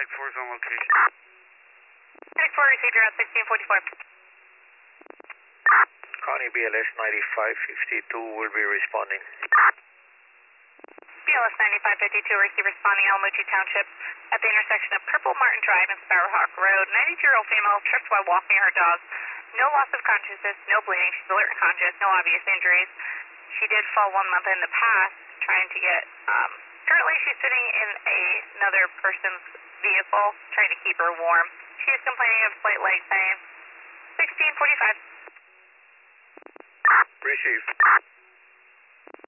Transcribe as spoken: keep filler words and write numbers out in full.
Medic four is on location. Medic four received around sixteen forty-four. Connie B L S ninety-five fifty-two will be responding. B L S ninety-five fifty-two, receive responding Alamucci Township at the intersection of Purple Martin Drive and Sparrowhawk Road. ninety-two-year-old female tripped while walking her dog. No loss of consciousness, no bleeding. She's alert and conscious, no obvious injuries. She did fall one month in the past trying to get, um, currently she's sitting in a, another person's vehicle trying to keep her warm. She is complaining of slight leg pain. sixteen forty-five. Received.